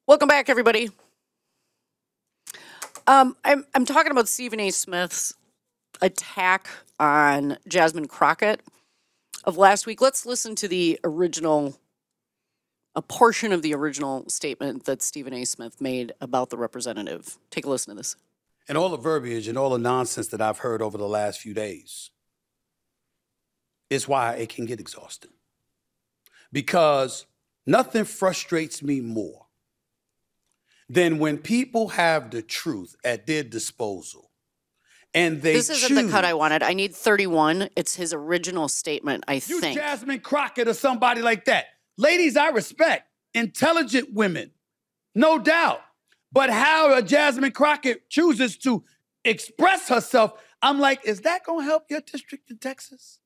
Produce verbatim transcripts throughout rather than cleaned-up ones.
Welcome back, everybody. Um, I'm I'm talking about Stephen A. Smith's attack on Jasmine Crockett of last week. Let's listen to the original, a portion of the original statement that Stephen A. Smith made about the representative. Take a listen to this. And all the verbiage and all the nonsense that I've heard over the last few days is why it can get exhausting. Because nothing frustrates me more than when people have the truth at their disposal and they This isn't choose, the cut I wanted. I need thirty-one. It's his original statement, I you think. Jasmine Crockett or somebody like that. Ladies, I respect intelligent women, no doubt. But how a Jasmine Crockett chooses to express herself, I'm like, is that going to help your district in Texas?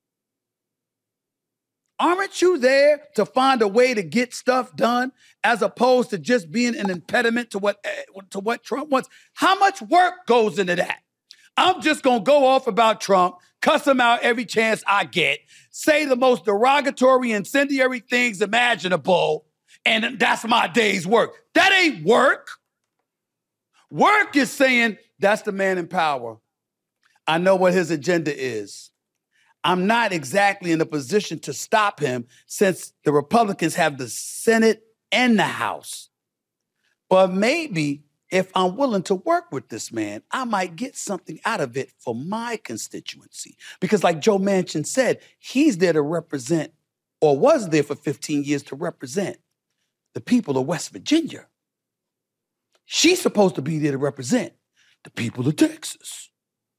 Aren't you there to find a way to get stuff done as opposed to just being an impediment to what, to what Trump wants? How much work goes into that? I'm just going to go off about Trump, cuss him out every chance I get, say the most derogatory, incendiary things imaginable, and that's my day's work. That ain't work. Work is saying, that's the man in power. I know what his agenda is. I'm not exactly in a position to stop him since the Republicans have the Senate and the House. But maybe if I'm willing to work with this man, I might get something out of it for my constituency. Because like Joe Manchin said, he's there to represent, or was there for fifteen years to represent the people of West Virginia. She's supposed to be there to represent the people of Texas.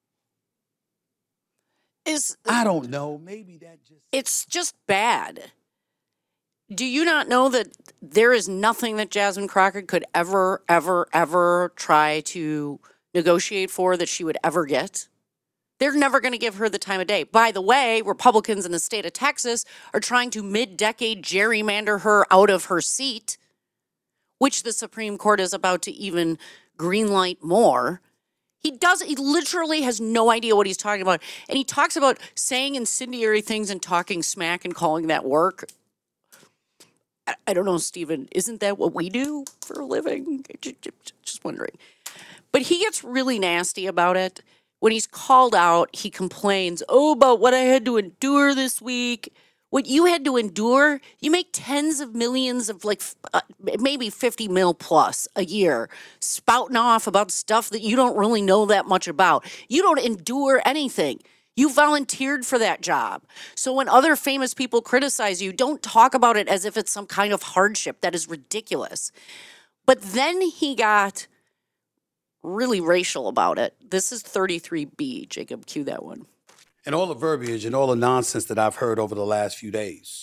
Is I don't know. Maybe that just... It's just bad. Do you not know that there is nothing that Jasmine Crockett could ever, ever, ever try to negotiate for that she would ever get? They're never going to give her the time of day. By the way, Republicans in the state of Texas are trying to mid-decade gerrymander her out of her seat, which the Supreme Court is about to even greenlight more. He does, he literally has no idea what he's talking about. And he talks about saying incendiary things and talking smack and calling that work. I, I don't know, Stephen, isn't that what we do for a living? Just wondering. But he gets really nasty about it. When he's called out, he complains, oh, about what I had to endure this week. What you had to endure, you make tens of millions of like uh, maybe fifty mil plus a year spouting off about stuff that you don't really know that much about. You don't endure anything. You volunteered for that job. So when other famous people criticize you, don't talk about it as if it's some kind of hardship. That is ridiculous. But then he got really racial about it. This is thirty-three B. Jacob, cue that one. And all the verbiage and all the nonsense that I've heard over the last few days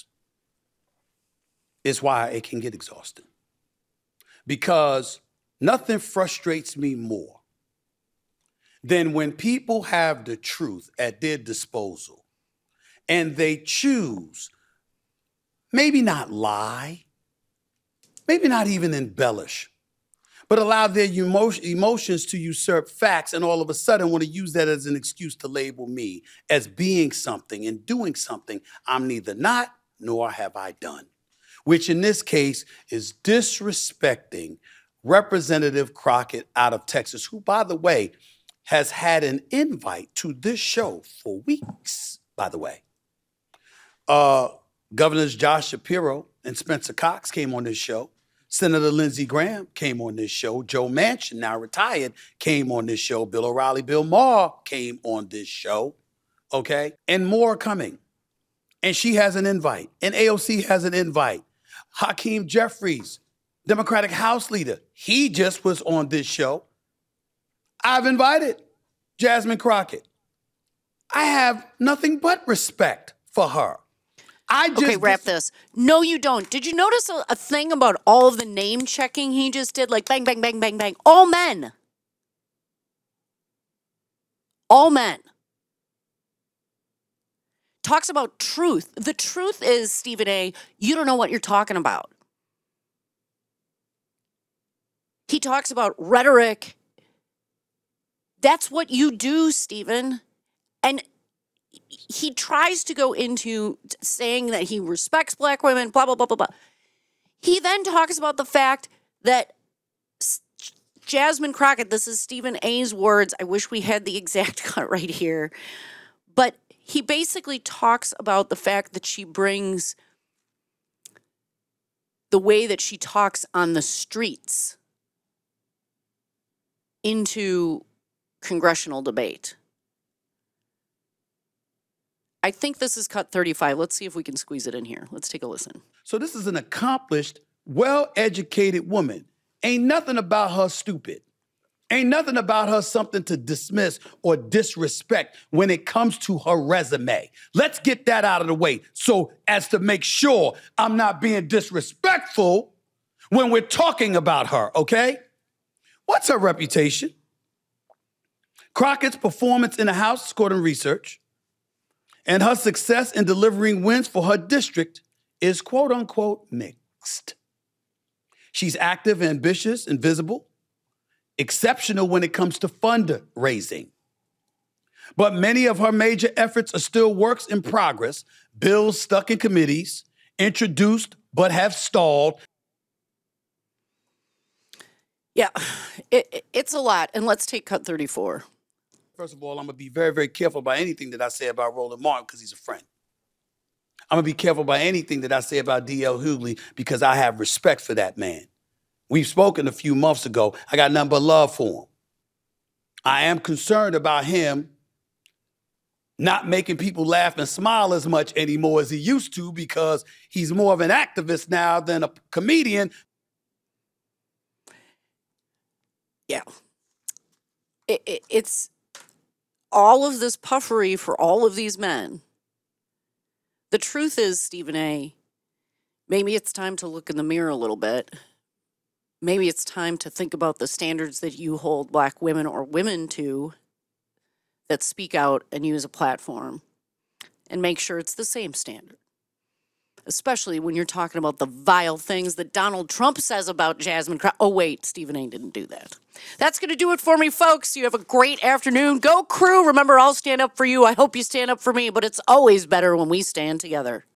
is why it can get exhausting. Because nothing frustrates me more than when people have the truth at their disposal and they choose, maybe not lie, maybe not even embellish, but allow their emotion, emotions to usurp facts, and all of a sudden want to use that as an excuse to label me as being something and doing something I'm neither not nor have I done, which in this case is disrespecting Representative Crockett out of Texas, who, by the way, has had an invite to this show for weeks, by the way. Uh, Governors Josh Shapiro and Spencer Cox came on this show. Senator Lindsey Graham came on this show. Joe Manchin, now retired, came on this show. Bill O'Reilly, Bill Maher came on this show, okay? And more coming. And she has an invite. And A O C has an invite. Hakeem Jeffries, Democratic House Leader, he just was on this show. I've invited Jasmine Crockett. I have nothing but respect for her. I just okay, wrap this. No, you don't. Did you notice a, a thing about all of the name checking he just did? Like bang, bang, bang, bang, bang. All men. All men. Talks about truth. The truth is, Stephen A., you don't know what you're talking about. He talks about rhetoric. That's what you do, Stephen. And he tries to go into saying that he respects black women, blah, blah, blah, blah, blah. He then talks about the fact that Jasmine Crockett, this is Stephen A's words. I wish we had the exact cut right here. But he basically talks about the fact that she brings the way that she talks on the streets into congressional debate. I think this is cut thirty-five. Let's see if we can squeeze it in here. Let's take a listen. So this is an accomplished, well-educated woman. Ain't nothing about her stupid. Ain't nothing about her something to dismiss or disrespect when it comes to her resume. Let's get that out of the way so as to make sure I'm not being disrespectful when we're talking about her, okay? What's her reputation? Crockett's performance in the House, according to research, and her success in delivering wins for her district is quote unquote mixed. She's active, ambitious, and visible. Exceptional when it comes to fundraising. But many of her major efforts are still works in progress, bills stuck in committees, introduced but have stalled. Yeah, it, it, it's a lot. And let's take cut thirty-four. First of all, I'm going to be very, very careful about anything that I say about Roland Martin because he's a friend. I'm going to be careful about anything that I say about D L Hughley because I have respect for that man. We've spoken a few months ago. I got nothing but love for him. I am concerned about him not making people laugh and smile as much anymore as he used to because he's more of an activist now than a comedian. Yeah. It, it, it's all of this puffery for all of these men. The truth is, Stephen A., maybe it's time to look in the mirror a little bit. Maybe it's time to think about the standards that you hold black women or women to that speak out and use a platform and make sure it's the same standard. Especially when you're talking about the vile things that Donald Trump says about Jasmine Crockett. Oh, wait, Stephen A. didn't do that. That's going to do it for me, folks. You have a great afternoon. Go Crew. Remember, I'll stand up for you. I hope you stand up for me, but it's always better when we stand together.